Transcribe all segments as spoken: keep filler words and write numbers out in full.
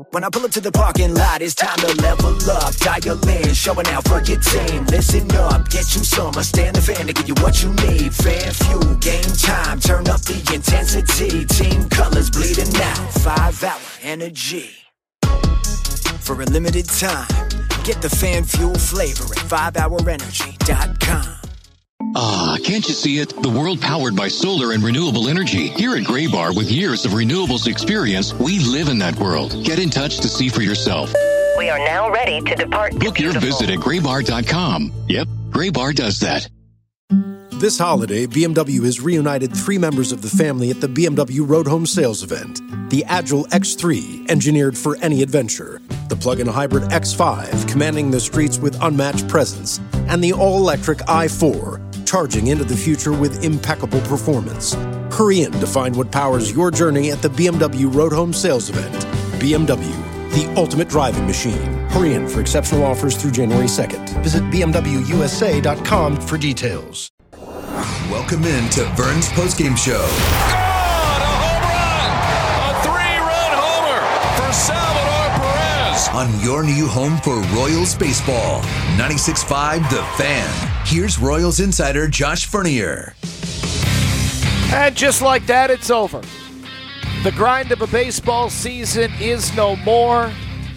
When I pull up to the parking lot, it's time to level up. Dial in, showing out for your team. Listen up, get you some. I stand the fan to give you what you need. Fan fuel, game time, turn up the intensity. Team colors bleeding out, five hour energy. For a limited time, get the fan fuel flavor at five hour energy dot com. Ah, can't you see it? The world powered by solar and renewable energy. Here at Graybar, with years of renewables experience, we live in that world. Get in touch to see for yourself. We are now ready to depart. Book your visit at graybar dot com. Yep, Graybar does that. This holiday, B M W has reunited three members of the family at the B M W Road Home Sales Event. The Agile X three, engineered for any adventure. The plug-in hybrid X five, commanding the streets with unmatched presence. And the all-electric i four, charging into the future with impeccable performance. Hurry in to find what powers your journey at the B M W Road Home Sales Event. B M W, the ultimate driving machine. Hurry in for exceptional offers through January second. Visit b m w u s a dot com for details. Welcome in to Vern's postgame show. God, a home run! A three-run homer for Salvador Perez. On your new home for Royals baseball, ninety-six point five The Fan. Here's Royals insider Josh Fernier. And just like that, it's over. The grind of a baseball season is no more.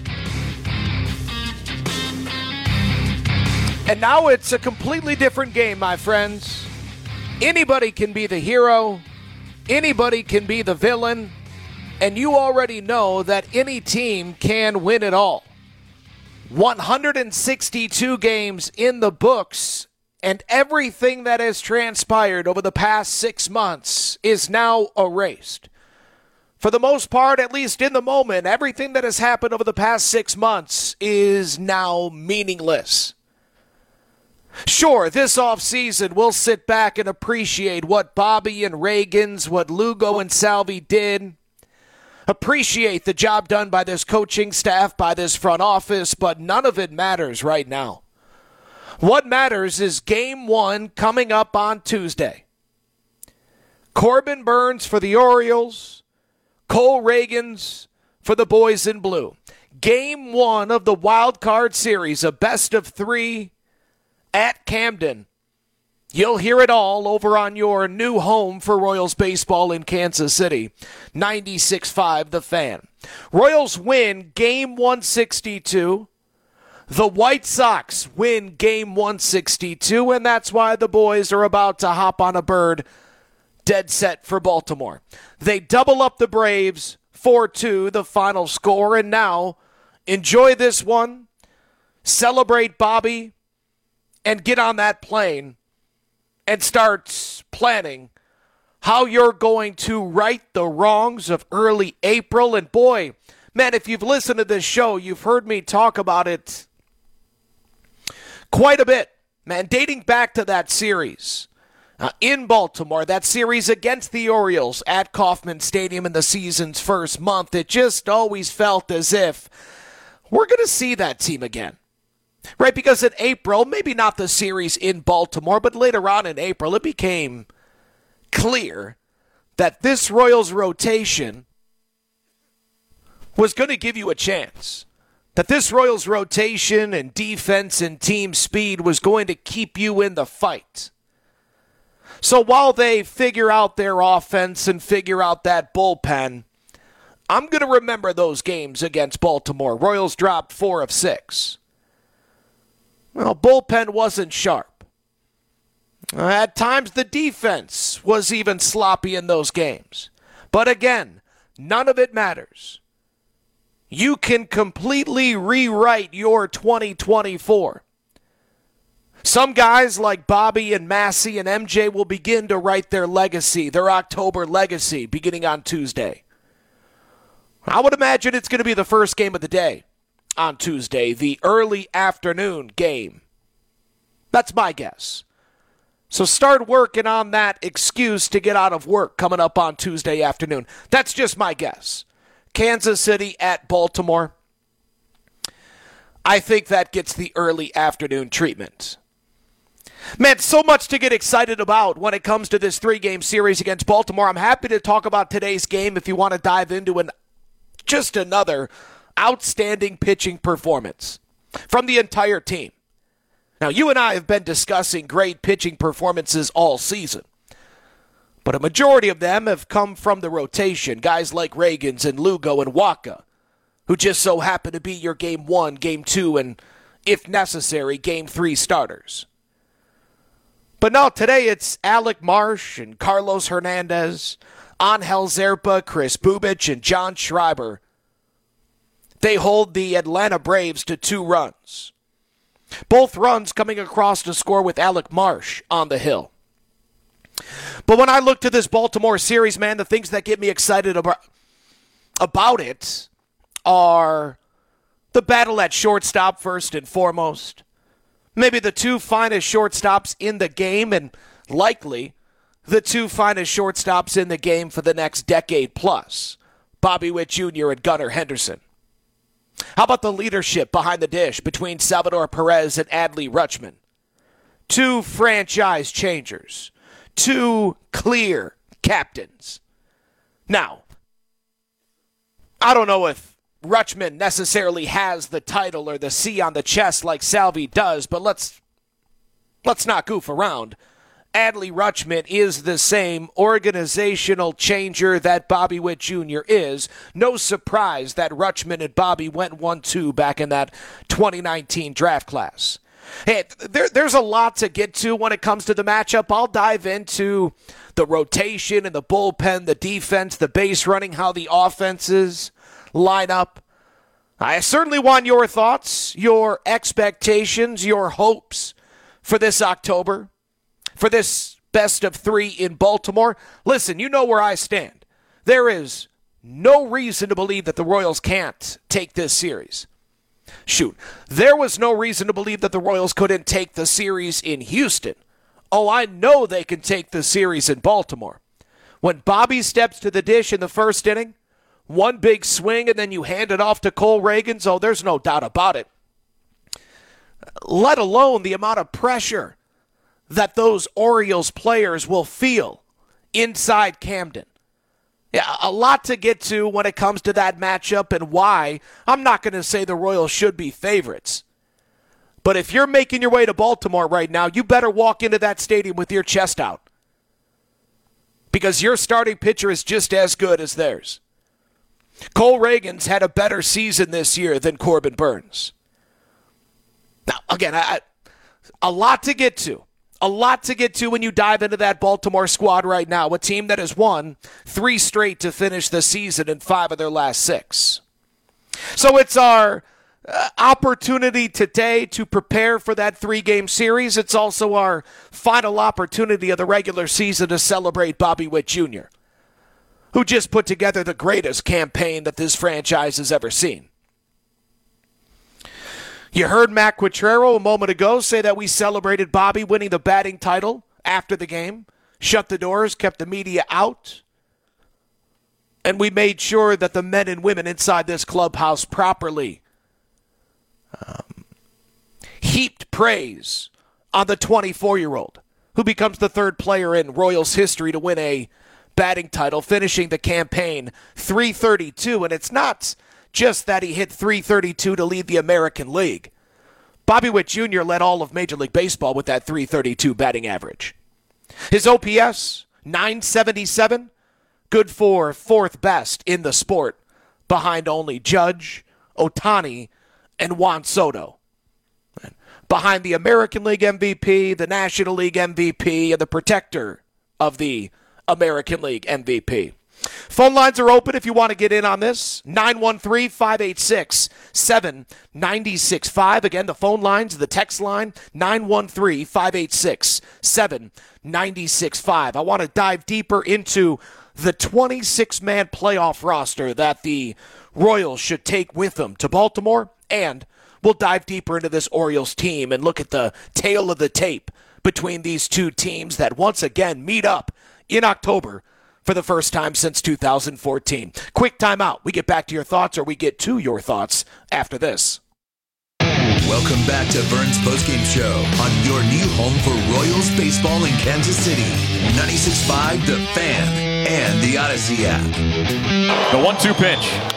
And now it's a completely different game, my friends. Anybody can be the hero. Anybody can be the villain. And you already know that any team can win it all. one hundred sixty-two games in the books, and everything that has transpired over the past six months is now erased. For the most part, at least in the moment, everything that has happened over the past six months is now meaningless. Sure, this offseason, we'll sit back and appreciate what Bobby and Reagans, what Lugo and Salvi did. Appreciate the job done by this coaching staff, by this front office, but none of it matters right now. What matters is game one coming up on Tuesday. Corbin Burnes for the Orioles, Cole Reagans for the boys in blue. Game one of the wild card series, a best of three at Camden. You'll hear it all over on your new home for Royals baseball in Kansas City. ninety-six point five The Fan. Royals win game one sixty-two. The White Sox win game one sixty-two, and that's why the boys are about to hop on a bird dead set for Baltimore. They double up the Braves, four two, the final score, and now enjoy this one, celebrate Bobby, and get on that plane and start planning how you're going to right the wrongs of early April. And boy, man, if you've listened to this show, you've heard me talk about it quite a bit, man, dating back to that series uh, in Baltimore, that series against the Orioles at Kauffman Stadium in the season's first month. It just always felt as if we're going to see that team again. Right, because in April, maybe not the series in Baltimore, but later on in April, it became clear that this Royals rotation was going to give you a chance. That this Royals rotation and defense and team speed was going to keep you in the fight. So while they figure out their offense and figure out that bullpen, I'm going to remember those games against Baltimore. Royals dropped four of six. Well, bullpen wasn't sharp. At times, the defense was even sloppy in those games. But again, none of it matters. You can completely rewrite your twenty twenty-four. Some guys like Bobby and Massey and M J will begin to write their legacy, their October legacy, beginning on Tuesday. I would imagine it's going to be the first game of the day. On Tuesday, the early afternoon game. That's my guess. So start working on that excuse to get out of work coming up on Tuesday afternoon. That's just my guess. Kansas City at Baltimore. I think that gets the early afternoon treatment. Man, so much to get excited about when it comes to this three-game series against Baltimore. I'm happy to talk about today's game if you want to dive into an just another outstanding pitching performance from the entire team. Now, you and I have been discussing great pitching performances all season, but a majority of them have come from the rotation, guys like Ragans and Lugo and Waka, who just so happen to be your game one, game two, and, if necessary, game three starters. But no, today it's Alec Marsh and Carlos Hernandez, Angel Zerpa, Chris Bubic, and John Schreiber. They hold the Atlanta Braves to two runs. Both runs coming across to score with Alec Marsh on the hill. But when I look to this Baltimore series, man, the things that get me excited about, about it are the battle at shortstop first and foremost. Maybe the two finest shortstops in the game, and likely the two finest shortstops in the game for the next decade plus, Bobby Witt Junior and Gunnar Henderson. How about the leadership behind the dish between Salvador Perez and Adley Rutschman? Two franchise changers. Two clear captains. Now, I don't know if Rutschman necessarily has the title or the C on the chest like Salvi does, but let's let's not goof around. Adley Rutschman is the same organizational changer that Bobby Witt Junior is. No surprise that Rutschman and Bobby went one two back in that twenty nineteen draft class. Hey, there, there's a lot to get to when it comes to the matchup. I'll dive into the rotation and the bullpen, the defense, the base running, how the offenses line up. I certainly want your thoughts, your expectations, your hopes for this October, for this best of three in Baltimore. Listen, you know where I stand. There is no reason to believe that the Royals can't take this series. Shoot, there was no reason to believe that the Royals couldn't take the series in Houston. Oh, I know they can take the series in Baltimore. When Bobby steps to the dish in the first inning, one big swing and then you hand it off to Cole Ragans, oh, there's no doubt about it. Let alone the amount of pressure that those Orioles players will feel inside Camden. Yeah, a lot to get to when it comes to that matchup and why. I'm not going to say the Royals should be favorites. But if you're making your way to Baltimore right now, you better walk into that stadium with your chest out. Because your starting pitcher is just as good as theirs. Cole Ragans had a better season this year than Corbin Burns. Now, again, I, a lot to get to. A lot to get to when you dive into that Baltimore squad right now, a team that has won three straight to finish the season in five of their last six. So it's our uh, opportunity today to prepare for that three-game series. It's also our final opportunity of the regular season to celebrate Bobby Witt Junior, who just put together the greatest campaign that this franchise has ever seen. You heard Matt Quatrero a moment ago say that we celebrated Bobby winning the batting title after the game, shut the doors, kept the media out, and we made sure that the men and women inside this clubhouse properly um, heaped praise on the twenty-four-year-old who becomes the third player in Royals history to win a batting title, finishing the campaign three thirty-two, and it's not just that he hit three thirty-two to lead the American League. Bobby Witt Junior led all of Major League Baseball with that three thirty-two batting average. His O P S, nine seventy-seven, good for fourth best in the sport, behind only Judge, Ohtani, and Juan Soto. Behind the American League M V P, the National League M V P, and the protector of the American League M V P. Phone lines are open if you want to get in on this. nine one three, five eight six, seven nine six five. Again, the phone lines, the text line, nine one three, five eight six, seven nine six five. I want to dive deeper into the twenty-six man playoff roster that the Royals should take with them to Baltimore, and we'll dive deeper into this Orioles team and look at the tail of the tape between these two teams that once again meet up in October for the first time since two thousand fourteen. Quick timeout. We get back to your thoughts, or we get to your thoughts after this. Welcome back to Vern's Postgame Show on your new home for Royals baseball in Kansas City. ninety-six point five The Fan and the Odyssey app. The one two pitch.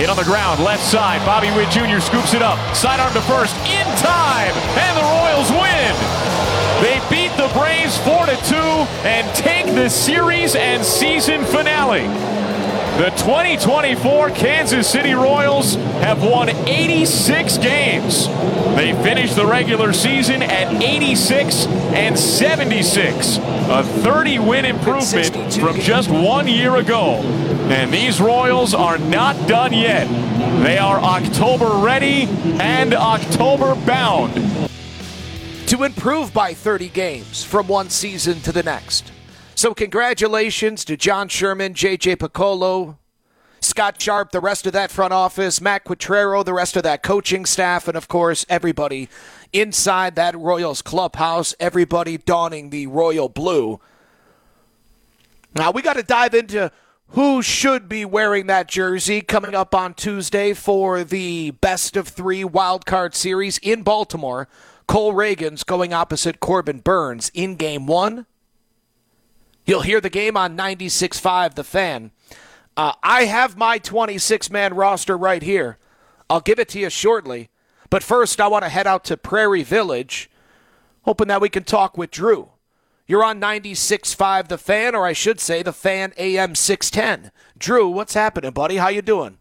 Hit on the ground, left side. Bobby Witt Junior scoops it up. Sidearm to first, in time, and the Royals win. They beat the Braves four to two and take the series and season finale. The twenty twenty-four Kansas City Royals have won eighty-six games. They finished the regular season at eighty-six and seventy-six, a thirty-win improvement from just one year ago. And these Royals are not done yet. They are October ready and October bound. To improve by thirty games from one season to the next. So congratulations to John Sherman, J J Piccolo, Scott Sharp, the rest of that front office, Matt Quatrero, the rest of that coaching staff, and, of course, everybody inside that Royals clubhouse, everybody donning the royal blue. Now, we got to dive into who should be wearing that jersey coming up on Tuesday for the best of three wild card series in Baltimore. Cole Reagans going opposite Corbin Burns in game one. You'll hear the game on ninety-six point five The Fan. Uh, I have my twenty-six man roster right here. I'll give it to you shortly. But first, I want to head out to Prairie Village, hoping that we can talk with Drew. You're on ninety-six point five The Fan, or I should say The Fan A M six ten. Drew, what's happening, buddy? How you doing?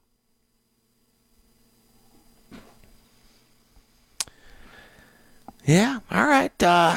Yeah, all right. Uh,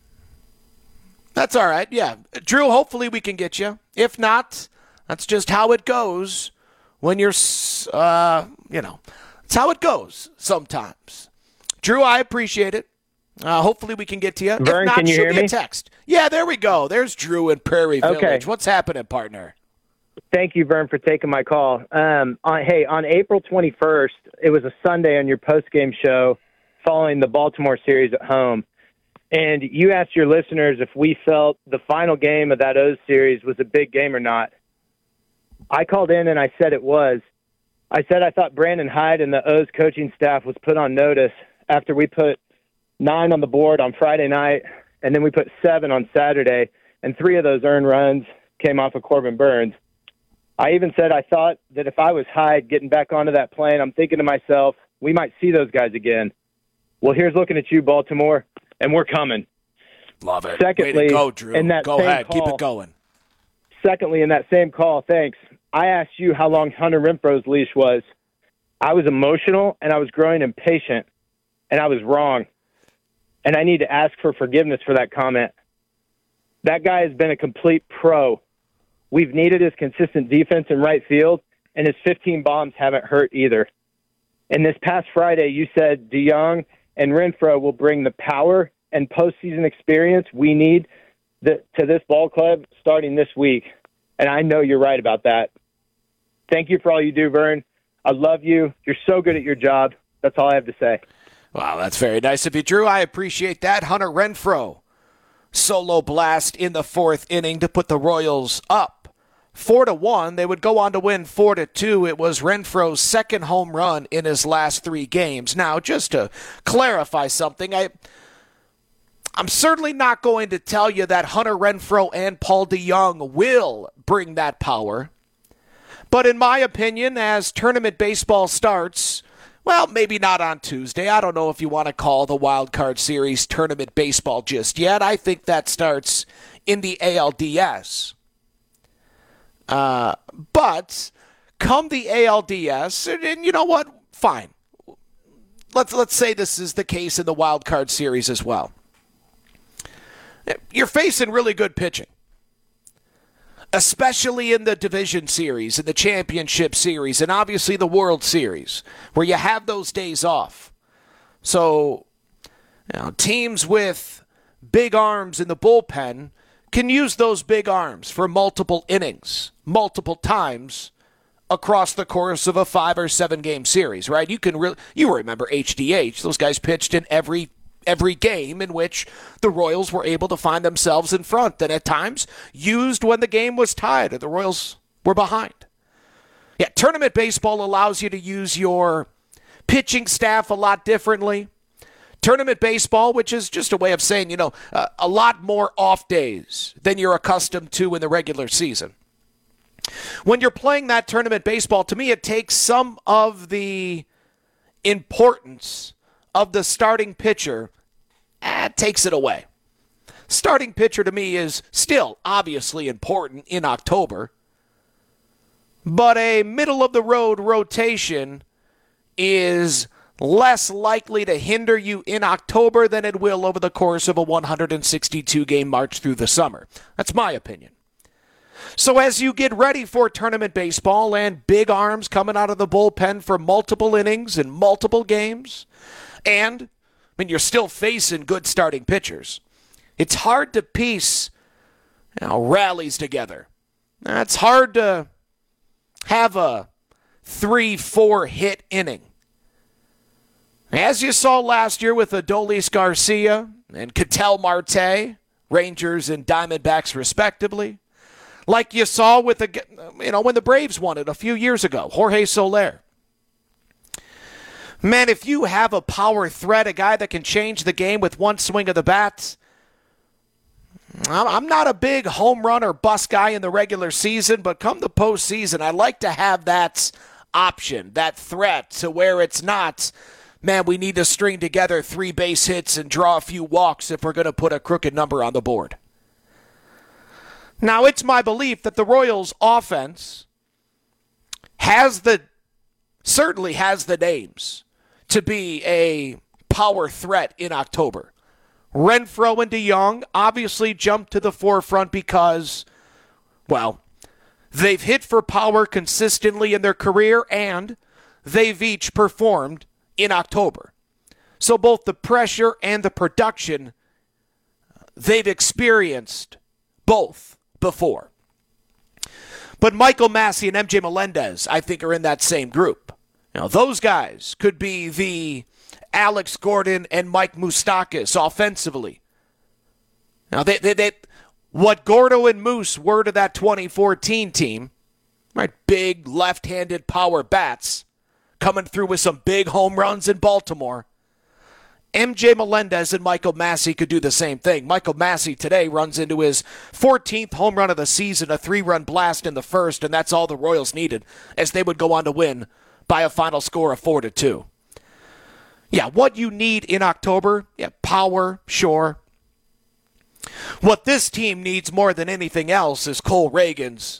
that's all right, yeah. Drew, hopefully we can get you. If not, that's just how it goes when you're, uh, you know, it's how it goes sometimes. Drew, I appreciate it. Uh, hopefully we can get to you. Vern, if not, can you shoot hear me me? a text. Yeah, there we go. There's Drew in Prairie Village. Okay. What's happening, partner? Thank you, Vern, for taking my call. Um, on, hey, on April twenty-first, it was a Sunday on your post-game show following the Baltimore series at home. And you asked your listeners if we felt the final game of that O's series was a big game or not. I called in and I said it was. I said I thought Brandon Hyde and the O's coaching staff was put on notice after we put nine on the board on Friday night, and then we put seven on Saturday, and three of those earned runs came off of Corbin Burns. I even said I thought that if I was Hyde getting back onto that plane, I'm thinking to myself, we might see those guys again. Well, here's looking at you, Baltimore, and we're coming. Love it. Secondly, way to go, Drew. in that go same ahead. call, Keep it going. Secondly, in that same call, thanks, I asked you how long Hunter Renfroe's leash was. I was emotional, and I was growing impatient, and I was wrong. And I need to ask for forgiveness for that comment. That guy has been a complete pro. We've needed his consistent defense in right field, and his fifteen bombs haven't hurt either. And this past Friday, you said DeYoung and Renfroe will bring the power and postseason experience we need the, to this ball club starting this week. And I know you're right about that. Thank you for all you do, Vern. I love you. You're so good at your job. That's all I have to say. Wow, that's very nice of you, Drew. I appreciate that. Hunter Renfroe, solo blast in the fourth inning to put the Royals up four to one. They would go on to win four to two. It was Renfroe's second home run in his last three games. Now, just to clarify something, I, I'm certainly not going to tell you that Hunter Renfroe and Paul DeYoung will bring that power. But in my opinion, as tournament baseball starts, well, maybe not on Tuesday. I don't know if you want to call the Wild Card Series tournament baseball just yet. I think that starts in the A L D S. Uh, but come the A L D S, and, and you know what? Fine. Let's let's say this is the case in the Wild Card Series as well. You're facing really good pitching, especially in the Division Series, in the Championship Series, and obviously the World Series, where you have those days off. So, you know, teams with big arms in the bullpen can use those big arms for multiple innings, multiple times across the course of a five or seven game series, right? You can really, you remember H D H. Those guys pitched in every every game in which the Royals were able to find themselves in front, and at times used when the game was tied or the Royals were behind. Yeah, tournament baseball allows you to use your pitching staff a lot differently. Tournament baseball, which is just a way of saying, you know, uh, a lot more off days than you're accustomed to in the regular season. When you're playing that tournament baseball, to me, it takes some of the importance of the starting pitcher, eh, it takes it away. Starting pitcher to me is still obviously important in October, but a middle-of-the-road rotation is less likely to hinder you in October than it will over the course of a one hundred sixty-two game march through the summer. That's my opinion. So as you get ready for tournament baseball and big arms coming out of the bullpen for multiple innings and multiple games, and I mean, you're still facing good starting pitchers, it's hard to piece you know, rallies together. It's hard to have a three, four hit inning. As you saw last year with Adolis Garcia and Ketel Marte, Rangers and Diamondbacks respectively, like you saw with the, you know, when the Braves won it a few years ago, Jorge Soler. Man, if you have a power threat, a guy that can change the game with one swing of the bat, I'm not a big home run or bust guy in the regular season, but come the postseason, I like to have that option, that threat to where it's not, man, we need to string together three base hits and draw a few walks if we're going to put a crooked number on the board. Now, it's my belief that the Royals offense has the, certainly has the names to be a power threat in October. Renfroe and DeYoung obviously jumped to the forefront because, well, they've hit for power consistently in their career and they've each performed in October. So both the pressure and the production, they've experienced both before. But Michael Massey and M J Melendez, I think, are in that same group. Now, those guys could be the Alex Gordon and Mike Moustakas offensively. Now, they, they, they, what Gordo and Moose were to that twenty fourteen team, right? Big left-handed power bats coming through with some big home runs in Baltimore. M J Melendez and Michael Massey could do the same thing. Michael Massey today runs into his fourteenth home run of the season, a three-run blast in the first, and that's all the Royals needed as they would go on to win by a final score of four to two. Yeah, what you need in October, yeah, power, sure. What this team needs more than anything else is Cole Reagans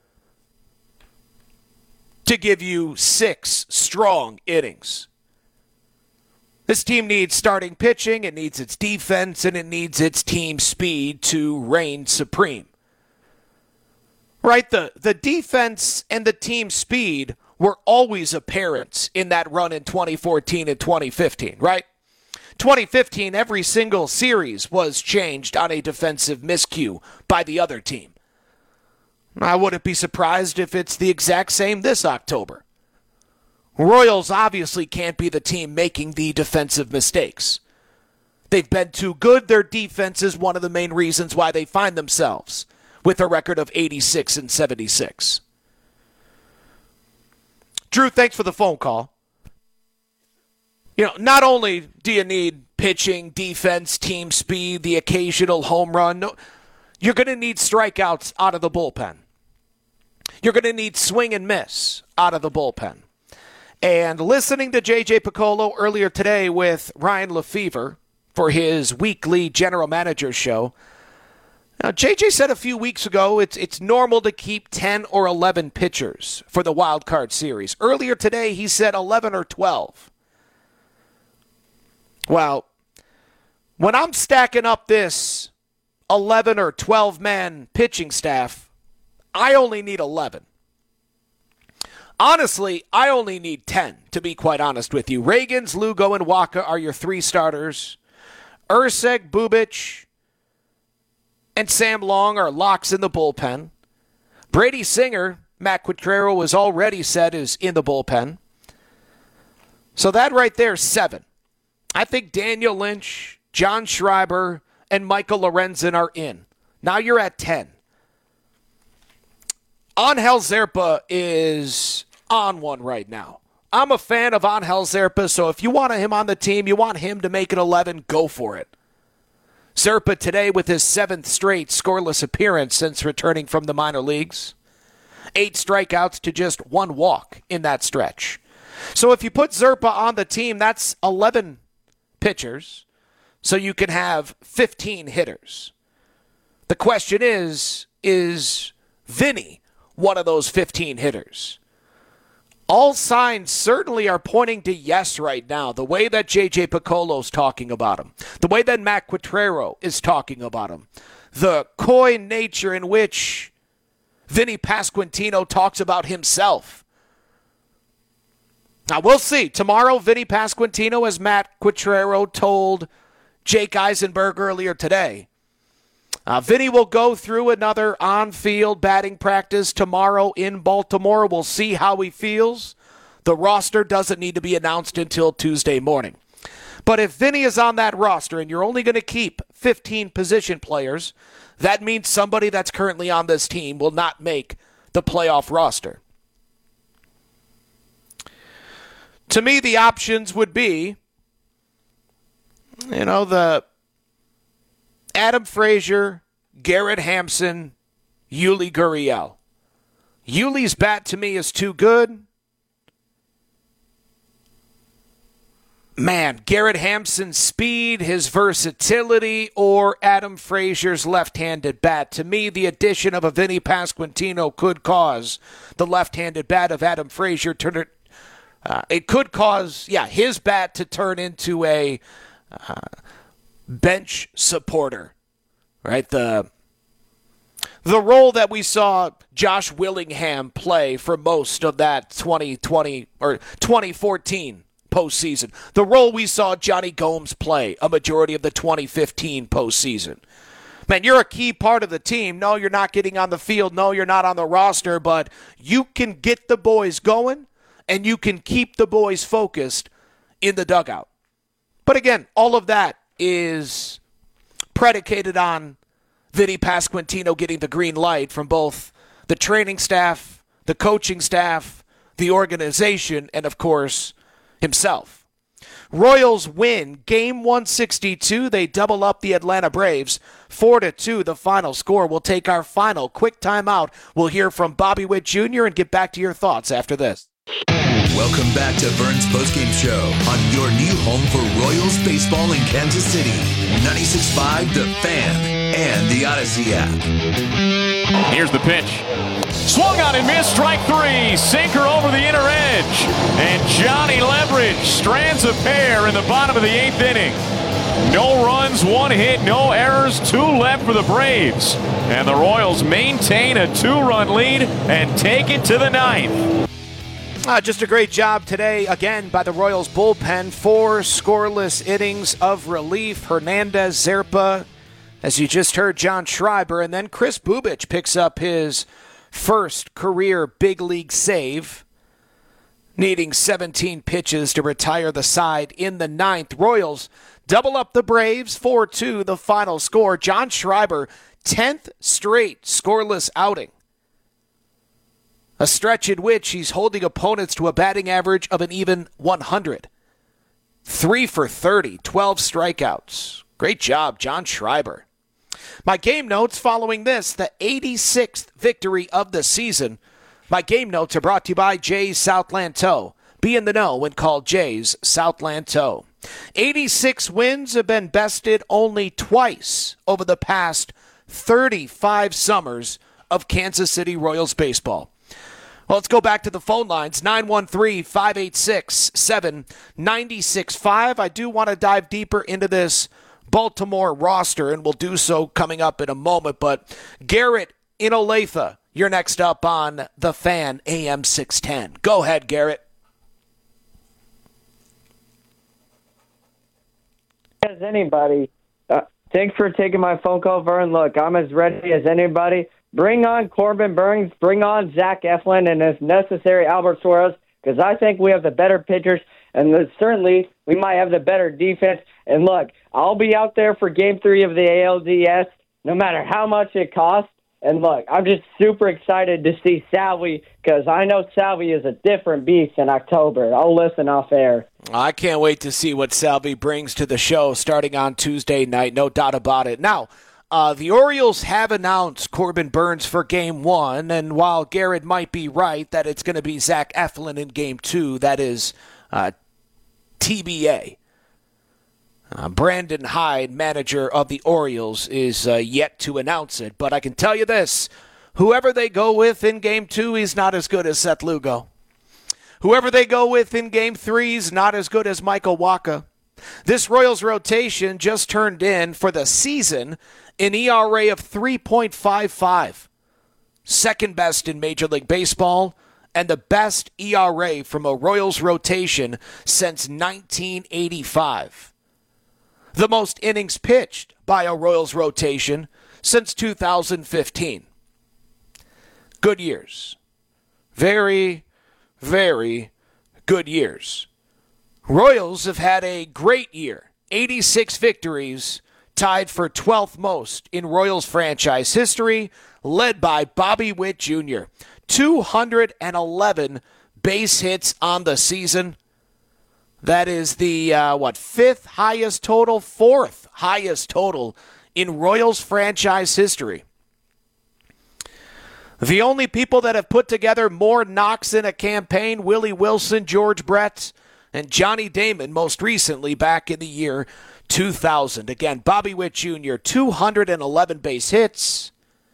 to give you six strong innings. This team needs starting pitching, it needs its defense, and it needs its team speed to reign supreme. Right? The, the defense and the team speed were always apparent in that run in twenty fourteen and twenty fifteen, right? twenty fifteen, every single series was changed on a defensive miscue by the other team. I wouldn't be surprised if it's the exact same this October. Royals obviously can't be the team making the defensive mistakes. They've been too good. Their defense is one of the main reasons why they find themselves with a record of eighty-six and seventy-six. Drew, thanks for the phone call. You know, not only do you need pitching, defense, team speed, the occasional home run, no, you're going to need strikeouts out of the bullpen. You're going to need swing and miss out of the bullpen. And listening to J J Piccolo earlier today with Ryan Lefevre for his weekly general manager show, now, J J said a few weeks ago it's it's normal to keep ten or eleven pitchers for the wild card series. Earlier today, he said eleven or twelve. Well, when I'm stacking up this eleven or twelve-man pitching staff, I only need eleven. Honestly, I only need ten, to be quite honest with you. Reagans, Lugo, and Waka are your three starters. Urseg, Bubic, and Sam Long are locks in the bullpen. Brady Singer, Matt Quatrero has already said, is in the bullpen. So that right there is seven. I think Daniel Lynch, John Schreiber, and Michael Lorenzen are in. Now you're at ten. Angel Zerpa is on one right now. I'm a fan of Angel Zerpa, so if you want him on the team, you want him to make it eleven, go for it. Zerpa today with his seventh straight scoreless appearance since returning from the minor leagues. Eight strikeouts to just one walk in that stretch. So if you put Zerpa on the team, that's eleven pitchers. So you can have fifteen hitters. The question is, is Vinny one of those fifteen hitters? All signs certainly are pointing to yes right now. The way that J J Piccolo's talking about him, the way that Matt Quatrero is talking about him, the coy nature in which Vinny Pasquantino talks about himself. Now, we'll see. Tomorrow, Vinny Pasquantino, as Matt Quatrero told Jake Eisenberg earlier today, uh, Vinny will go through another on-field batting practice tomorrow in Baltimore. We'll see how he feels. The roster doesn't need to be announced until Tuesday morning. But if Vinny is on that roster and you're only going to keep fifteen position players, that means somebody that's currently on this team will not make the playoff roster. To me, the options would be, you know, the Adam Frazier, Garrett Hampson, Yuli Gurriel. Yuli's bat to me is too good. Man, Garrett Hampson's speed, his versatility, or Adam Frazier's left-handed bat. To me, the addition of a Vinny Pasquantino could cause the left-handed bat of Adam Frazier to uh, it could cause, yeah, his bat to turn into a uh, bench supporter, right? The the role that we saw Josh Willingham play for most of that twenty twenty or twenty fourteen postseason. The role we saw Johnny Gomes play a majority of the twenty fifteen postseason. Man, you're a key part of the team. No, you're not getting on the field. No, you're not on the roster, but you can get the boys going and you can keep the boys focused in the dugout. But again, all of that is predicated on Vinny Pasquantino getting the green light from both the training staff, the coaching staff, the organization, and of course, himself. Royals win game one sixty-two. They double up the Atlanta Braves. four to two, the final score. We'll take our final quick timeout. We'll hear from Bobby Witt Junior and get back to your thoughts after this. Welcome back to Vern's Postgame Show on your new home for Royals baseball in Kansas City. ninety-six point five The Fan and the Odyssey app. Here's the pitch. Swung on and missed, strike three. Sinker over the inner edge. And Johnny Leverage strands a pair in the bottom of the eighth inning. No runs, one hit, no errors, two left for the Braves. And the Royals maintain a two-run lead and take it to the ninth. Uh, just a great job today, again, by the Royals bullpen. Four scoreless innings of relief. Hernandez, Zerpa, as you just heard, John Schreiber, and then Chris Bubic picks up his first career big league save, needing seventeen pitches to retire the side in the ninth. Royals double up the Braves, four two, the final score. John Schreiber, tenth straight scoreless outing. A stretch in which he's holding opponents to a batting average of an even one hundred. Three for thirty, twelve strikeouts. Great job, John Schreiber. My game notes following this, the eighty-sixth victory of the season. My game notes are brought to you by Jay's Southland Tow. Be in the know when called Jay's Southland Tow. eighty-six wins have been bested only twice over the past thirty-five summers of Kansas City Royals baseball. Well, let's go back to the phone lines, nine one three, five eight six, seven nine six five. I do want to dive deeper into this Baltimore roster, and we'll do so coming up in a moment. But Garrett in Olathe, you're next up on The Fan, A M six ten. Go ahead, Garrett. As anybody, uh, thanks for taking my phone call, Vern. Look, I'm as ready as anybody. Bring on Corbin Burns, bring on Zach Eflin, and if necessary, Albert Suarez, because I think we have the better pitchers, and certainly we might have the better defense. And look, I'll be out there for Game three of the A L D S, no matter how much it costs. And look, I'm just super excited to see Salvi, because I know Salvi is a different beast in October. I'll listen off air. I can't wait to see what Salvi brings to the show starting on Tuesday night, no doubt about it. Now, uh, the Orioles have announced Corbin Burnes for game one, and while Garrett might be right that it's going to be Zach Eflin in game two, that is uh, T B A. Uh, Brandon Hyde, manager of the Orioles, is uh, yet to announce it, but I can tell you this. Whoever they go with in game two, he's not as good as Seth Lugo. Whoever they go with in game three is not as good as Michael Wacha. This Royals rotation just turned in for the season an E R A of three point five five. Second best in Major League Baseball and the best E R A from a Royals rotation since nineteen eighty-five. The most innings pitched by a Royals rotation since two thousand fifteen. Good years. Very, very good years. Royals have had a great year. eighty-six victories, tied for twelfth most in Royals franchise history, led by Bobby Witt Junior two hundred eleven base hits on the season. That is the, uh, what, fifth highest total, fourth highest total in Royals franchise history. The only people that have put together more knocks in a campaign, Willie Wilson, George Brett, and Johnny Damon, most recently back in the year two thousand. Again, Bobby Witt Junior, two hundred eleven base hits.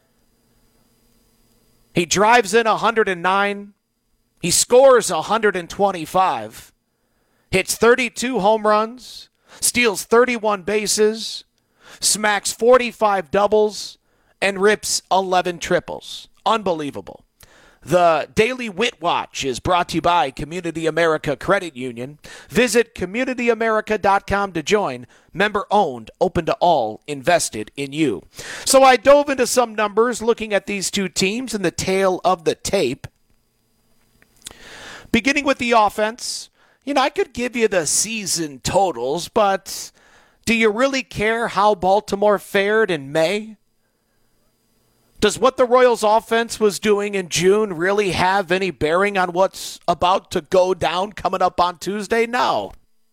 He drives in one hundred nine. He scores one hundred twenty-five. Hits thirty-two home runs. Steals thirty-one bases. Smacks forty-five doubles. And rips eleven triples. Unbelievable. The Daily Wit Watch is brought to you by Community America Credit Union. Visit community america dot com to join. Member owned, open to all, invested in you. So I dove into some numbers looking at these two teams in the tail of the tape. Beginning with the offense, you know, I could give you the season totals, but do you really care how Baltimore fared in May? Does what the Royals offense was doing in June really have any bearing on what's about to go down coming up on Tuesday? No.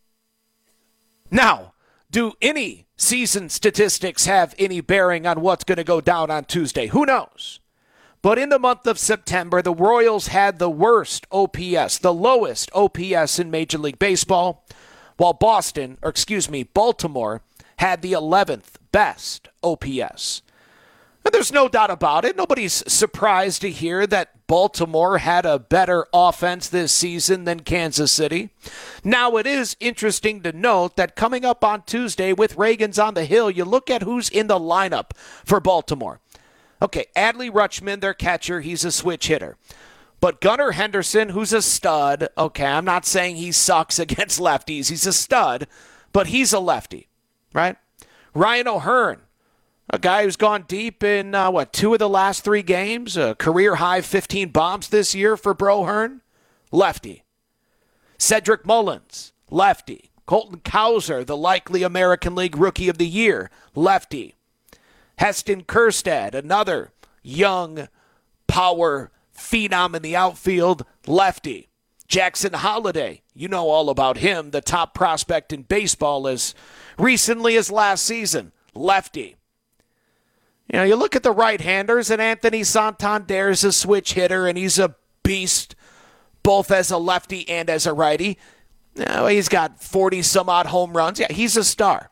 Now, do any season statistics have any bearing on what's going to go down on Tuesday? Who knows? But in the month of September, the Royals had the worst O P S, the lowest O P S in Major League Baseball, while Boston, or excuse me, Baltimore, had the eleventh best O P S. And there's no doubt about it. Nobody's surprised to hear that Baltimore had a better offense this season than Kansas City. Now, it is interesting to note that coming up on Tuesday with Reagan's on the Hill, you look at who's in the lineup for Baltimore. Okay, Adley Rutschman, their catcher, he's a switch hitter. But Gunnar Henderson, who's a stud, okay, I'm not saying he sucks against lefties. He's a stud, but he's a lefty, right? Ryan O'Hearn, a guy who's gone deep in, uh, what, two of the last three games, a career-high fifteen bombs this year for Brohern, lefty. Cedric Mullins, lefty. Colton Cowser, the likely American League Rookie of the Year, lefty. Heston Kjerstad, another young power phenom in the outfield, lefty. Jackson Holliday, you know all about him, the top prospect in baseball as recently as last season, lefty. You know, you look at the right-handers, and Anthony Santander's a switch hitter, and he's a beast, both as a lefty and as a righty. You know, he's got forty-some-odd home runs. Yeah, he's a star.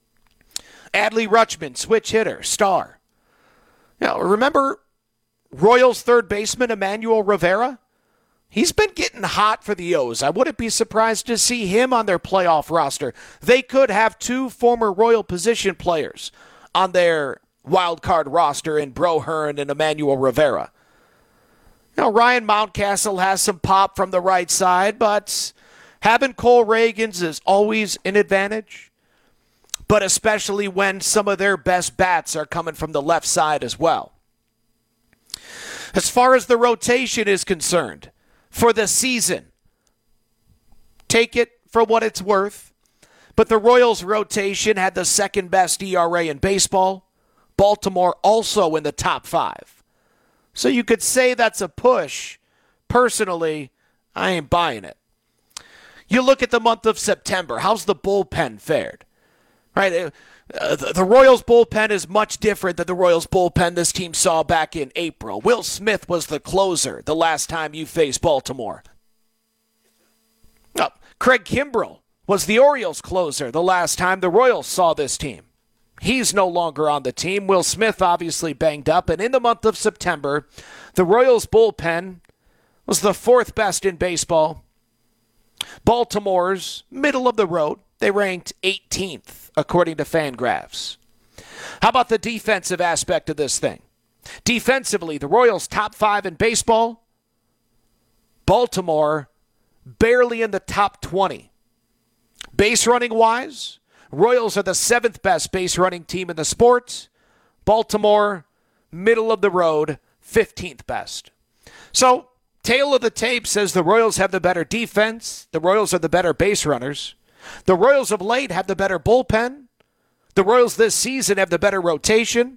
Adley Rutschman, switch hitter, star. You know, remember Royals third baseman Emmanuel Rivera? He's been getting hot for the O's. I wouldn't be surprised to see him on their playoff roster. They could have two former Royal position players on their wild card roster in Brohern and Emmanuel Rivera. Now, Ryan Mountcastle has some pop from the right side, but having Cole Reagans is always an advantage, but especially when some of their best bats are coming from the left side as well. As far as the rotation is concerned, for the season, take it for what it's worth, but the Royals rotation had the second best E R A in baseball. Baltimore also in the top five. So you could say that's a push. Personally, I ain't buying it. You look at the month of September. How's the bullpen fared? Right? Uh, the, the Royals bullpen is much different than the Royals bullpen this team saw back in April. Will Smith was the closer the last time you faced Baltimore. Oh, Craig Kimbrell was the Orioles closer the last time the Royals saw this team. He's no longer on the team. Will Smith obviously banged up, and in the month of September, the Royals bullpen was the fourth best in baseball. Baltimore's middle of the road. They ranked eighteenth, according to Fangraphs. How about the defensive aspect of this thing? Defensively, the Royals top five in baseball. Baltimore barely in the top twenty. Base running wise, Royals are the seventh best base running team in the sport. Baltimore, middle of the road, fifteenth best. So, tail of the tape says the Royals have the better defense. The Royals are the better base runners. The Royals of late have the better bullpen. The Royals this season have the better rotation.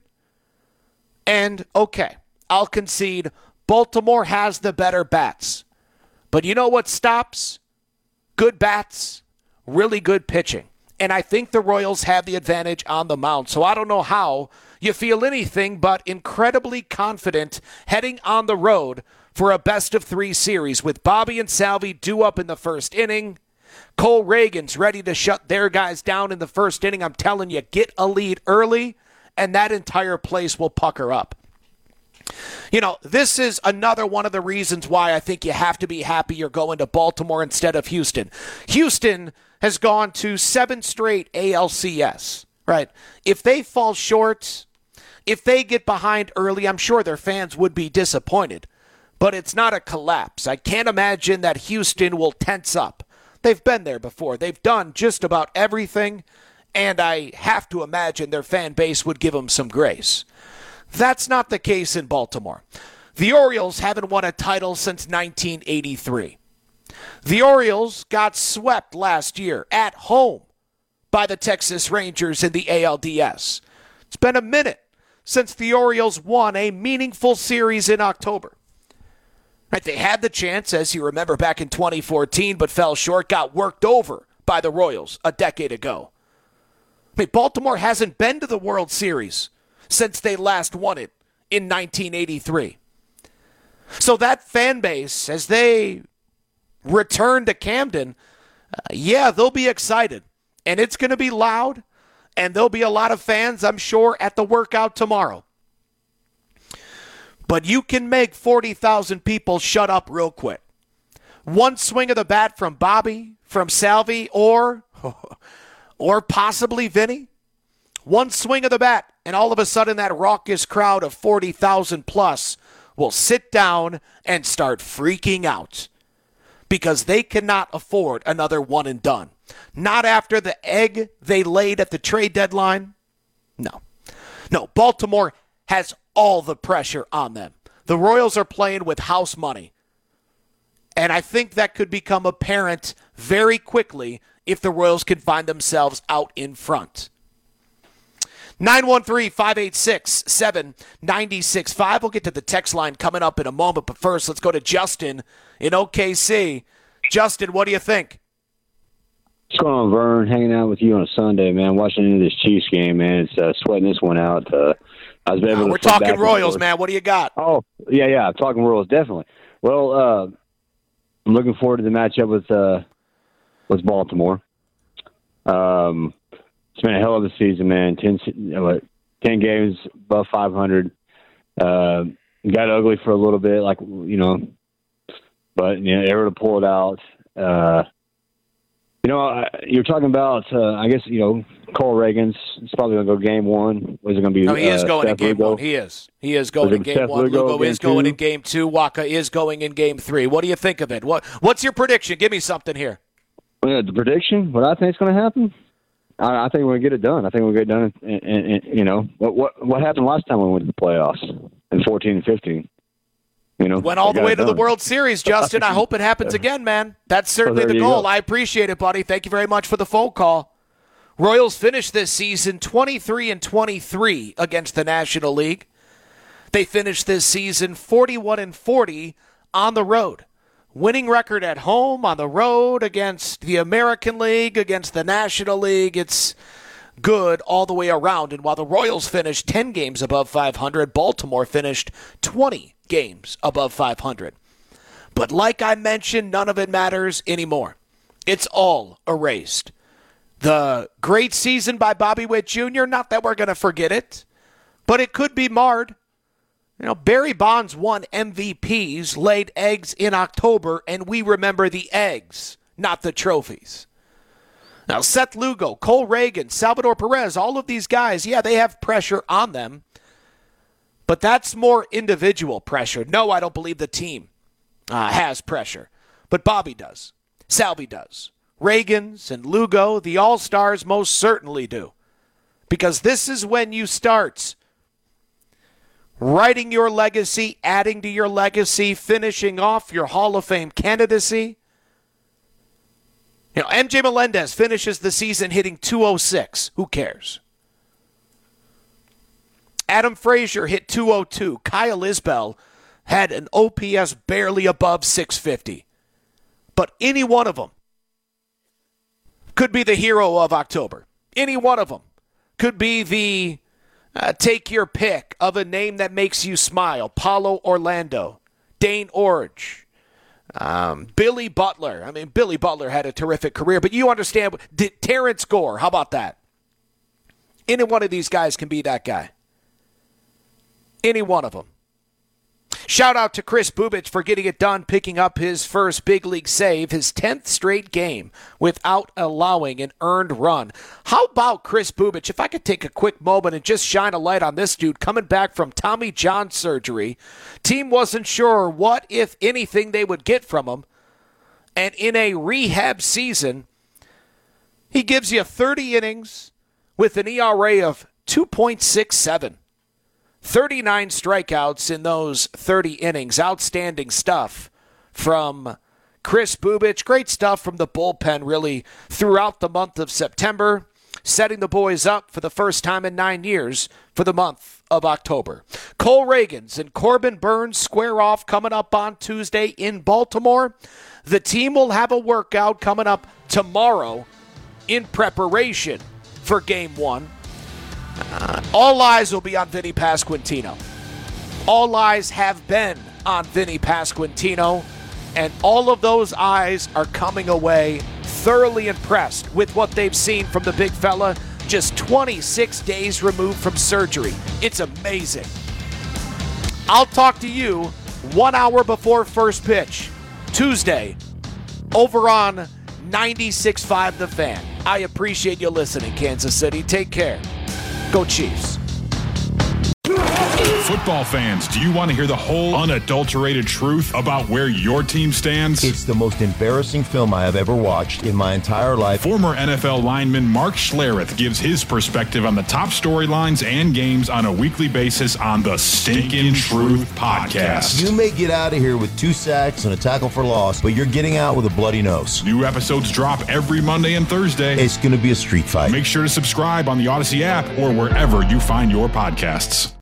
And, okay, I'll concede Baltimore has the better bats. But you know what stops good bats? Really good pitching. And I think the Royals have the advantage on the mound. So I don't know how you feel anything but incredibly confident heading on the road for a best-of-three series with Bobby and Salvi due up in the first inning. Cole Reagan's ready to shut their guys down in the first inning. I'm telling you, get a lead early, and that entire place will pucker up. You know, this is another one of the reasons why I think you have to be happy you're going to Baltimore instead of Houston. Houston has gone to seven straight A L C S, right? If they fall short, if they get behind early, I'm sure their fans would be disappointed. But it's not a collapse. I can't imagine that Houston will tense up. They've been there before. They've done just about everything, and I have to imagine their fan base would give them some grace. That's not the case in Baltimore. The Orioles haven't won a title since nineteen eighty-three. The Orioles got swept last year at home by the Texas Rangers in the A L D S. It's been a minute since the Orioles won a meaningful series in October. Right, they had the chance, as you remember, back in twenty fourteen, but fell short, got worked over by the Royals a decade ago. I mean, Baltimore hasn't been to the World Series since they last won it in nineteen eighty-three. So that fan base, as they return to Camden, uh, yeah, they'll be excited. And it's going to be loud, and there'll be a lot of fans, I'm sure, at the workout tomorrow. But you can make forty thousand people shut up real quick. One swing of the bat from Bobby, from Salvi, or, or possibly Vinny. One swing of the bat, and all of a sudden that raucous crowd of forty thousand plus will sit down and start freaking out. Because they cannot afford another one and done. Not after the egg they laid at the trade deadline. No. No, Baltimore has all the pressure on them. The Royals are playing with house money. And I think that could become apparent very quickly if the Royals can find themselves out in front. nine one three, five eight six, seven nine six five. We'll get to the text line coming up in a moment, but first let's go to Justin in O K C. Justin, what do you think? What's going on, Vern? Hanging out with you on a Sunday, man. Watching into this Chiefs game, man. It's uh, sweating this one out. Uh, I was able uh, to we're talking Royals, man. What do you got? Oh, yeah, yeah. I'm talking Royals, definitely. Well, uh, I'm looking forward to the matchup with uh, with Baltimore. Um, it's been a hell of a season, man. Ten, what, ten games above five hundred. Uh, got ugly for a little bit, like, you know, but you know, able to pull it out. Uh, you know, you're talking about, uh, I guess, you know, Cole Reagan's. It's probably going to go game one. Was it going to be? No, he is uh, going Seth in game Lugo? one. He is. He is going Was in it game Seth one. Lugo Lugo is game going two? in game two. Waka is going in game three. What do you think of it? What What's your prediction? Give me something here. Well, the prediction, what I think is going to happen, I, I think we're going to get it done. I think we'll get it done. In, in, in, you know, what, what what happened last time we went to the playoffs in fourteen and fifteen? You know, Went all the way to the World Series, Justin. I hope it happens again, man. That's certainly Oh, there the you goal. go. I appreciate it, buddy. Thank you very much for the phone call. Royals finished this season twenty-three and twenty-three against the National League. They finished this season forty-one and forty on the road. Winning record at home, on the road, against the American League, against the National League. It's good all the way around. And while the Royals finished ten games above five hundred, Baltimore finished twenty games above five hundred. But like I mentioned, none of it matters anymore. It's all erased. The great season by Bobby Witt Junior, not that we're going to forget it, but it could be marred. You know, Barry Bonds won M V Ps, laid eggs in October, and we remember the eggs, not the trophies. Now, Seth Lugo, Cole Reagan, Salvador Perez, all of these guys, yeah, they have pressure on them, but that's more individual pressure. No, I don't believe the team uh, has pressure, but Bobby does. Salvi does. Reagans and Lugo, the All-Stars most certainly do, because this is when you start writing your legacy, adding to your legacy, finishing off your Hall of Fame candidacy. You know, M J Melendez finishes the season hitting two oh six. Who cares? Adam Frazier hit two oh two. Kyle Isbell had an O P S barely above six fifty. But any one of them could be the hero of October. Any one of them could be the Uh, take your pick of a name that makes you smile. Paulo Orlando, Dane Orge, um, Billy Butler. I mean, Billy Butler had a terrific career, but you understand. Did Terrence Gore, how about that? Any one of these guys can be that guy. Any one of them. Shout out to Chris Bubich for getting it done, picking up his first big league save, his tenth straight game without allowing an earned run. How about Chris Bubich? If I could take a quick moment and just shine a light on this dude coming back from Tommy John surgery. Team wasn't sure what, if anything, they would get from him. And in a rehab season, he gives you thirty innings with an E R A of two point six seven. thirty-nine strikeouts in those thirty innings. Outstanding stuff from Chris Bubich. Great stuff from the bullpen, really, throughout the month of September, setting the boys up for the first time in nine years for the month of October. Cole Reagans and Corbin Burns square off coming up on Tuesday in Baltimore. The team will have a workout coming up tomorrow in preparation for Game one. Uh, all eyes will be on Vinny Pasquantino. All eyes have been on Vinny Pasquantino, and all of those eyes are coming away thoroughly impressed with what they've seen from the big fella just twenty-six days removed from surgery. It's amazing. I'll talk to you one hour before first pitch, Tuesday, over on ninety-six point five The Fan. I appreciate you listening, Kansas City. Take care. Go Chiefs. Football fans, do you want to hear the whole unadulterated truth about where your team stands? It's the most embarrassing film I have ever watched in my entire life. Former N F L lineman Mark Schlereth gives his perspective on the top storylines and games on a weekly basis on the Stinkin' Truth Podcast. You may get out of here with two sacks and a tackle for loss, but you're getting out with a bloody nose. New episodes drop every Monday and Thursday. It's going to be a street fight. Make sure to subscribe on the Odyssey app or wherever you find your podcasts.